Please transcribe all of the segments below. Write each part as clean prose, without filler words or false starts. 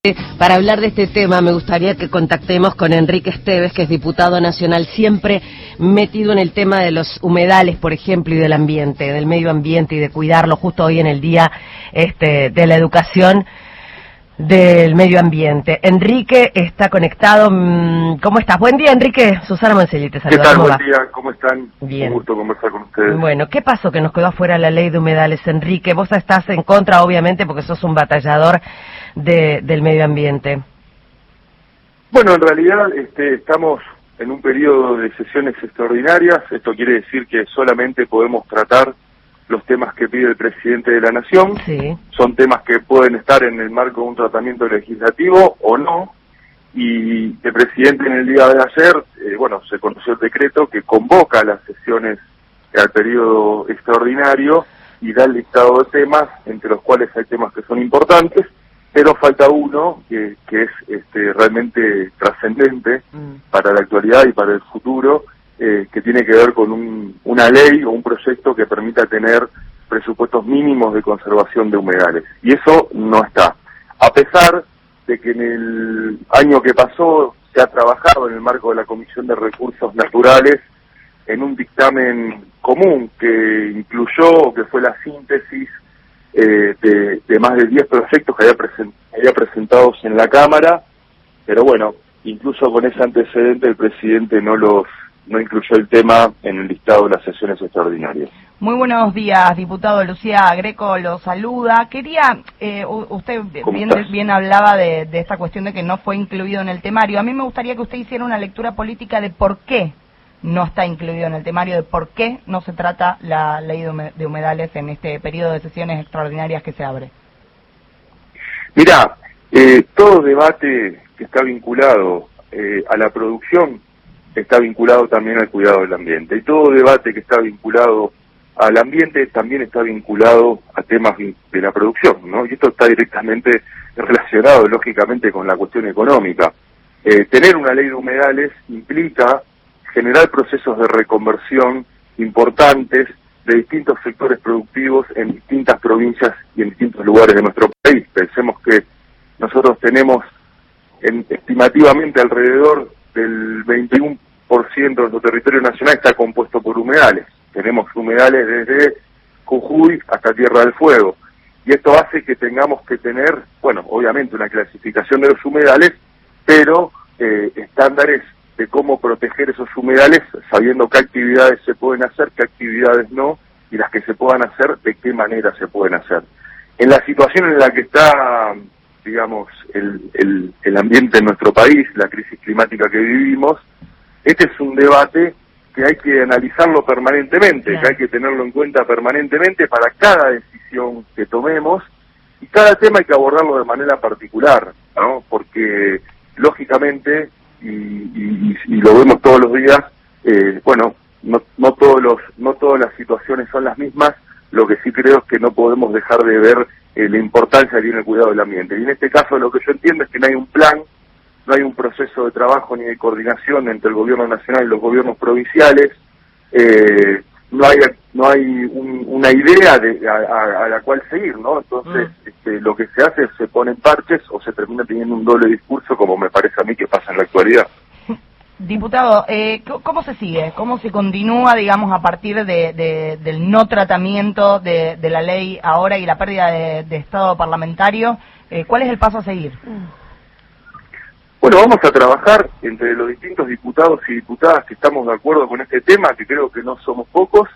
Para hablar de este tema me gustaría que contactemos con Enrique Esteves, que es diputado nacional, siempre metido en el tema de los humedales, por ejemplo, y del ambiente, del medio ambiente y de cuidarlo, justo hoy en el día de la educación del medio ambiente. Enrique está conectado. ¿Cómo estás? Buen día, Enrique. Susana Mancelli te saluda. ¿Qué tal? Buen día. ¿Cómo están? Bien. Un gusto conversar con ustedes. Bueno, ¿qué pasó que nos quedó afuera la ley de humedales, Enrique? Vos estás en contra, obviamente, porque sos un batallador del medio ambiente. Bueno, en realidad estamos en un periodo de sesiones extraordinarias. Esto quiere decir que solamente podemos tratar los temas que pide el presidente de la Nación. Sí. Son temas que pueden estar en el marco de un tratamiento legislativo o no. Y el presidente en el día de ayer, se conoció el decreto que convoca las sesiones al periodo extraordinario y da el listado de temas, entre los cuales hay temas que son importantes, pero falta uno que es realmente trascendente para la actualidad y para el futuro, que tiene que ver con una ley o un proyecto que permita tener presupuestos mínimos de conservación de humedales. Y eso no está. A pesar de que en el año que pasó se ha trabajado en el marco de la Comisión de Recursos Naturales en un dictamen común que incluyó, que fue la síntesis de más de 10 proyectos que había presentados en la Cámara, pero bueno, incluso con ese antecedente el presidente no incluyó el tema en el listado de las sesiones extraordinarias. Muy buenos días, diputado. Lucía Greco lo saluda. Quería, usted bien hablaba de esta cuestión de que no fue incluido en el temario. A mí me gustaría que usted hiciera una lectura política de por qué no está incluido en el temario, de por qué no se trata la ley de humedales en este periodo de sesiones extraordinarias que se abre. Mirá, todo debate que está vinculado a la producción está vinculado también al cuidado del ambiente, y todo debate que está vinculado al ambiente también está vinculado a temas de la producción, ¿no? Y esto está directamente relacionado, lógicamente, con la cuestión económica. Tener una ley de humedales implica generar procesos de reconversión importantes de distintos sectores productivos en distintas provincias y en distintos lugares de nuestro país. Pensemos que nosotros tenemos estimativamente alrededor del 21% de nuestro territorio nacional está compuesto por humedales. Tenemos humedales desde Jujuy hasta Tierra del Fuego. Y esto hace que tengamos que tener, obviamente una clasificación de los humedales, pero estándares de cómo proteger esos humedales, sabiendo qué actividades se pueden hacer, qué actividades no, y las que se puedan hacer, de qué manera se pueden hacer. En la situación en la que está, digamos, el ambiente en nuestro país, la crisis climática que vivimos, este es un debate que hay que analizarlo permanentemente, que hay que tenerlo en cuenta permanentemente para cada decisión que tomemos, y cada tema hay que abordarlo de manera particular, ¿no? Porque, lógicamente, y lo vemos todos los días, no todas las situaciones son las mismas. Lo que sí creo es que no podemos dejar de ver la importancia que tiene el cuidado del ambiente. Y en este caso lo que yo entiendo es que no hay un plan, no hay un proceso de trabajo ni de coordinación entre el gobierno nacional y los gobiernos provinciales, no hay una idea a la cual seguir, ¿no? Entonces, lo que se hace es se ponen parches o se termina teniendo un doble discurso, como me parece a mí que pasa en la actualidad. Diputado, ¿cómo se sigue? ¿Cómo se continúa, digamos, a partir del no tratamiento de la ley ahora y la pérdida de estado parlamentario? ¿Cuál es el paso a seguir? Bueno, vamos a trabajar entre los distintos diputados y diputadas que estamos de acuerdo con este tema, que creo que no somos pocos,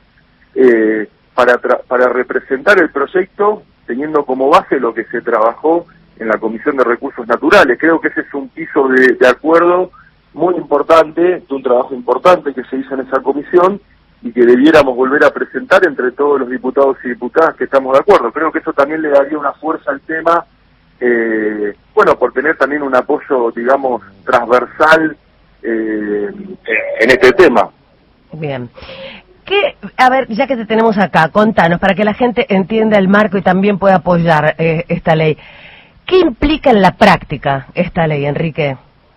para representar el proyecto teniendo como base lo que se trabajó en la Comisión de Recursos Naturales. Creo que ese es un piso de acuerdo muy importante, de un trabajo importante que se hizo en esa comisión y que debiéramos volver a presentar entre todos los diputados y diputadas que estamos de acuerdo. Creo que eso también le daría una fuerza al tema, por tener también un apoyo, digamos, transversal en este tema. Bien. A ver, ya que te tenemos acá, contanos, para que la gente entienda el marco y también pueda apoyar esta ley. ¿Qué implica en la práctica esta ley, Enrique?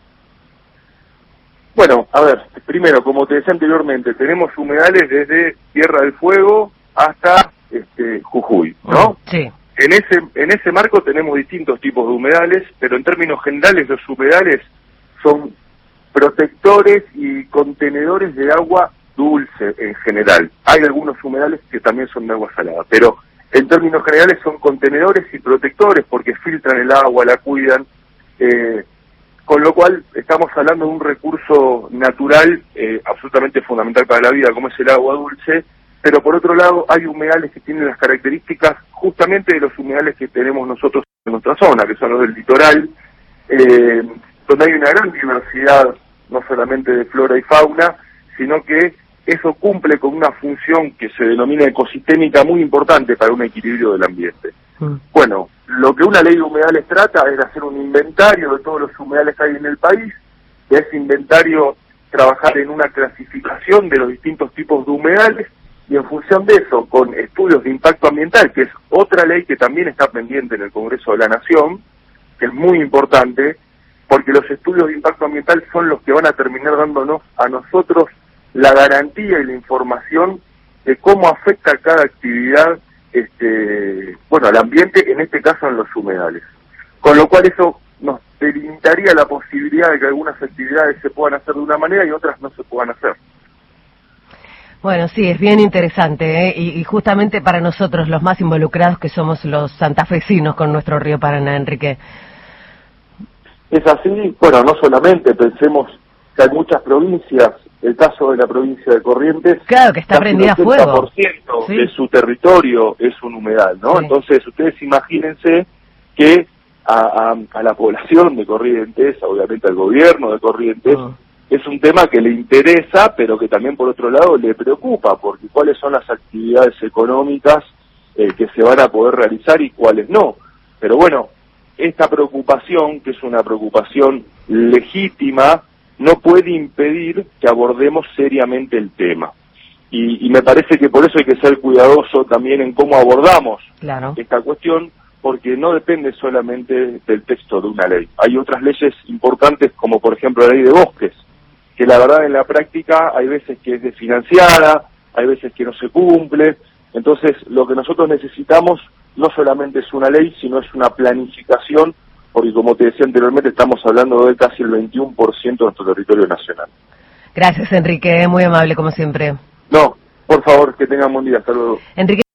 Bueno, a ver, primero, como te decía anteriormente, tenemos humedales desde Tierra del Fuego hasta Jujuy, ¿no? Sí. en ese marco tenemos distintos tipos de humedales, pero en términos generales los humedales son protectores y contenedores de agua dulce en general. Hay algunos humedales que también son de agua salada, pero en términos generales son contenedores y protectores porque filtran el agua, la cuidan, con lo cual estamos hablando de un recurso natural absolutamente fundamental para la vida, como es el agua dulce, pero por otro lado hay humedales que tienen las características justamente de los humedales que tenemos nosotros en nuestra zona, que son los del litoral, donde hay una gran diversidad, no solamente de flora y fauna, sino que eso cumple con una función que se denomina ecosistémica muy importante para un equilibrio del ambiente. Bueno, lo que una ley de humedales trata es de hacer un inventario de todos los humedales que hay en el país, de ese inventario trabajar en una clasificación de los distintos tipos de humedales, y en función de eso, con estudios de impacto ambiental, que es otra ley que también está pendiente en el Congreso de la Nación, que es muy importante, porque los estudios de impacto ambiental son los que van a terminar dándonos a nosotros la garantía y la información de cómo afecta cada actividad al ambiente, en este caso en los humedales. Con lo cual eso nos delimitaría la posibilidad de que algunas actividades se puedan hacer de una manera y otras no se puedan hacer. Bueno, sí, es bien interesante, y justamente para nosotros, los más involucrados, que somos los santafesinos con nuestro río Paraná, Enrique. Es así, bueno, no solamente, pensemos que hay muchas provincias, el caso de la provincia de Corrientes, claro, que está prendida a fuego. El 80% de su territorio es un humedal, ¿no? Sí. Entonces, ustedes imagínense que a la población de Corrientes, obviamente al gobierno de Corrientes, es un tema que le interesa, pero que también por otro lado le preocupa, porque cuáles son las actividades económicas que se van a poder realizar y cuáles no. Pero bueno, esta preocupación, que es una preocupación legítima, no puede impedir que abordemos seriamente el tema. Y me parece que por eso hay que ser cuidadoso también en cómo abordamos esta cuestión, porque no depende solamente del texto de una ley. Hay otras leyes importantes, como por ejemplo la ley de bosques, que la verdad en la práctica hay veces que es desfinanciada, hay veces que no se cumple. Entonces lo que nosotros necesitamos no solamente es una ley, sino es una planificación, porque como te decía anteriormente, estamos hablando de casi el 21% de nuestro territorio nacional. Gracias, Enrique, muy amable como siempre. No, por favor, que tengan buen día, hasta luego. Enrique